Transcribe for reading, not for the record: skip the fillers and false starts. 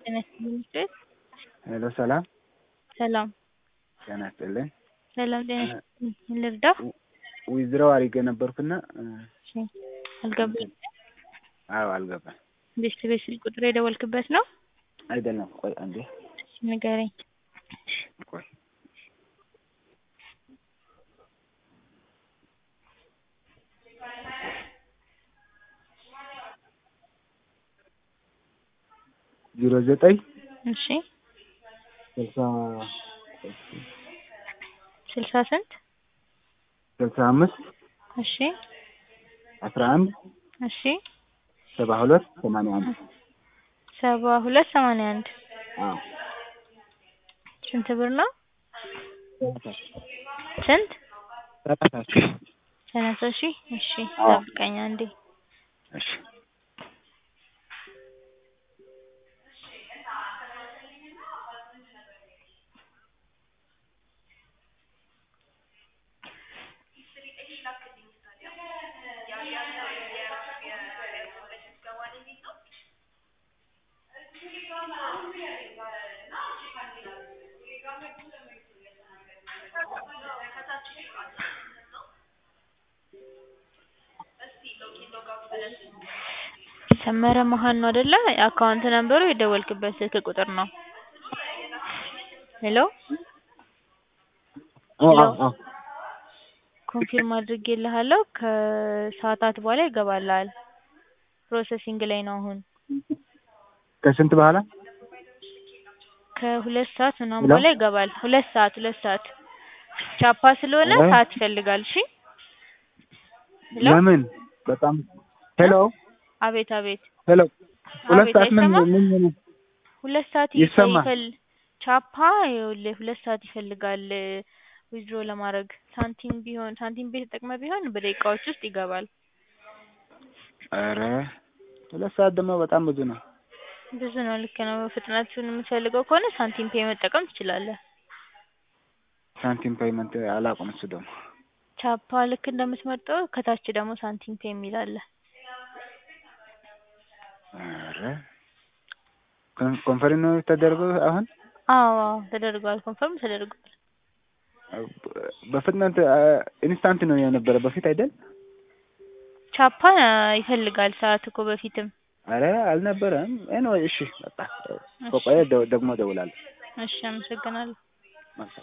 ጤና ይስጥልኝ ቤት ሄሎ ሰላም ሰላም ጤና ይስጥልኝ። ሰላም ጤና ይስጥልኝ። ምን ልርዳው? ዊዝድሮው አድርጌ ነበርኩና እሺ አልገባኝም። አዎ አልገባም። ቤት ስልክ ቁጥር የደወልክበት ነው? አይደለም ቆይ አንዴ እሺ ንገረኝ። ቆይ ዜሮ ዘጠኝ እሺ ስልሳ ስልሳ ስንት? ስልሳ አምስት እሺ 11 እሺ 72 81 7281 አዎ ስንት ብር ነው? ስንት? 30,000 እሺ ጠብቀኝ አንዴ። እሺ ሰመረ መሃን ነው አይደለ? አካውንት ነምበሩ የደወልክበት ስልክ ቁጥር ነው። ሄሎ አዎ ኮንፊርም አድርጌልሃለሁ። ከሰዓታት በኋላ ይገባልሃል። ፕሮሰሲንግ ላይ ነው አሁን። ከስንት በኋላ? ከሁለት ሰዓት ምናምን በኋላ ይገባል። ሁለት ሰዓት ቻፓ ስለሆነ ሰዓት ይፈልጋል። እሺ ለምን? በጣም ሄሎ አቤት ሄሎ ሁለት ሰዓት ምን ሁለት ሰዓት ይሰማል? ቻፓ ይኸውልህ ሁለት ሰዓት ይፈልጋል ዊዝድሮ ለማድረግ። ሳንቲም ቤት ተጠቅመህ ቢሆን በደቂቃዎች ውስጥ ይገባል። ኧረ ሁለት ሰዓት ደግሞ በጣም ብዙ ነው። ብዙ ነው ልክ ነው። ፍጥነቱን የምትፈልገው ከሆነ ሳንቲም ፔይ መጠቀም ትችላለህ። ሳንቲም ፔይመንት አላውቅም። እሱ ደግሞ ቻፓ ልክ እንደምትመርጠው ከታች ደግሞ ሳንቲም ፔይ የሚል አለ። ኧረ ኮንፈርም ነው የተደረገው አሁን? አዎ ተደርጓል። ኮንፈርም ተደርጓል። በፍጥነት ኢንስታንት ነው የነበረ በፊት አይደል? ቻፓ ይፈልጋል ሰዓት እኮ በፊትም። ኧረ አልነበረም። ኤኒዌይ እሺ በቃ ከቆየ ደግሞ እደውላለሁ። እሺ አመሰግናለሁ።